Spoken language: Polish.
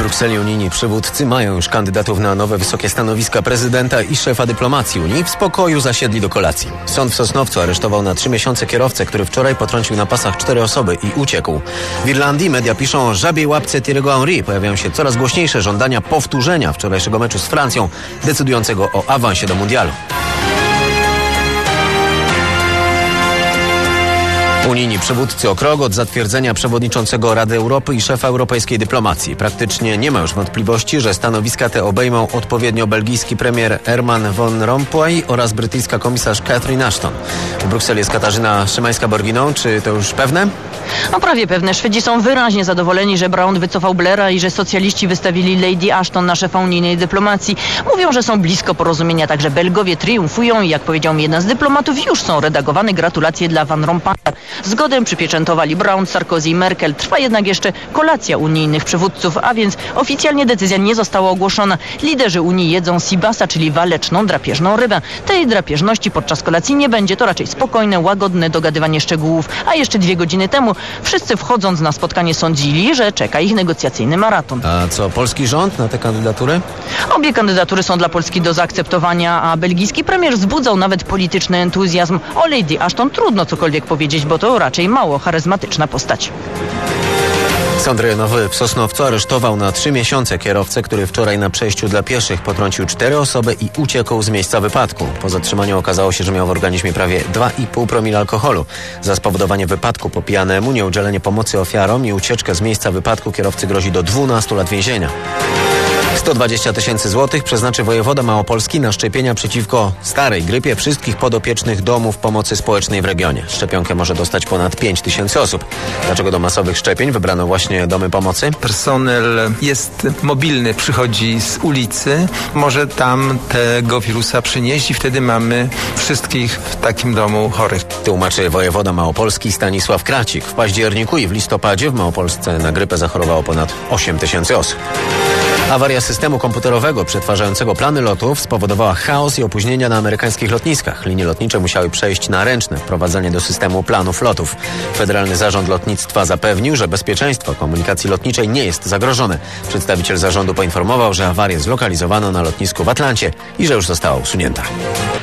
Brukseli unijni przywódcy mają już kandydatów na nowe wysokie stanowiska prezydenta i szefa dyplomacji Unii. W spokoju zasiedli do kolacji. Sąd w Sosnowcu aresztował na 3 miesiące kierowcę, który wczoraj potrącił na pasach 4 osoby i uciekł. W Irlandii media piszą o żabiej łapce Thierry'ego Henry. Pojawiają się coraz głośniejsze żądania powtórzenia wczorajszego meczu z Francją, decydującego o awansie do mundialu. Unijni przywódcy o krok od zatwierdzenia przewodniczącego Rady Europy i szefa europejskiej dyplomacji. Praktycznie nie ma już wątpliwości, że stanowiska te obejmą odpowiednio belgijski premier Herman Van Rompuy oraz brytyjska komisarz Catherine Ashton. W Brukseli jest Katarzyna Szymańska-Borginą. Czy to już pewne? No prawie pewne. Szwedzi są wyraźnie zadowoleni, że Brown wycofał Blaira i że socjaliści wystawili Lady Ashton na szefa unijnej dyplomacji. Mówią, że są blisko porozumienia, także Belgowie triumfują i jak powiedział mi jeden z dyplomatów, już są redagowane gratulacje dla Van Rompuya. Zgodę przypieczętowali Brown, Sarkozy i Merkel. Trwa jednak jeszcze kolacja unijnych przywódców, a więc oficjalnie decyzja nie została ogłoszona. Liderzy Unii jedzą sibasa, czyli waleczną, drapieżną rybę. Tej drapieżności podczas kolacji nie będzie. To raczej spokojne, łagodne dogadywanie szczegółów. A jeszcze 2 godziny temu wszyscy wchodząc na spotkanie sądzili, że czeka ich negocjacyjny maraton. A co polski rząd na te kandydatury? Obie kandydatury są dla Polski do zaakceptowania, a belgijski premier wzbudzał nawet polityczny entuzjazm. O Lady Ashton trudno cokolwiek powiedzieć, bo to raczej mało charyzmatyczna postać. Sąd rejonowy w Sosnowcu aresztował na 3 miesiące kierowcę, który wczoraj na przejściu dla pieszych potrącił 4 osoby i uciekł z miejsca wypadku. Po zatrzymaniu okazało się, że miał w organizmie prawie 2,5 promila alkoholu. Za spowodowanie wypadku po pijanemu, nieudzielenie pomocy ofiarom i ucieczkę z miejsca wypadku kierowcy grozi do 12 lat więzienia. 120 000 złotych przeznaczy wojewoda małopolski na szczepienia przeciwko starej grypie wszystkich podopiecznych domów pomocy społecznej w regionie. Szczepionkę może dostać ponad 5 000 osób. Dlaczego do masowych szczepień wybrano właśnie domy pomocy? Personel jest mobilny, przychodzi z ulicy, może tam tego wirusa przynieść i wtedy mamy wszystkich w takim domu chorych. Tłumaczy wojewoda małopolski Stanisław Kracik. W październiku i w listopadzie w Małopolsce na grypę zachorowało ponad 8 000 osób. Awaria systemu komputerowego przetwarzającego plany lotów spowodowała chaos i opóźnienia na amerykańskich lotniskach. Linie lotnicze musiały przejść na ręczne wprowadzenie do systemu planów lotów. Federalny Zarząd Lotnictwa zapewnił, że bezpieczeństwo komunikacji lotniczej nie jest zagrożone. Przedstawiciel zarządu poinformował, że awarię zlokalizowano na lotnisku w Atlancie i że już została usunięta.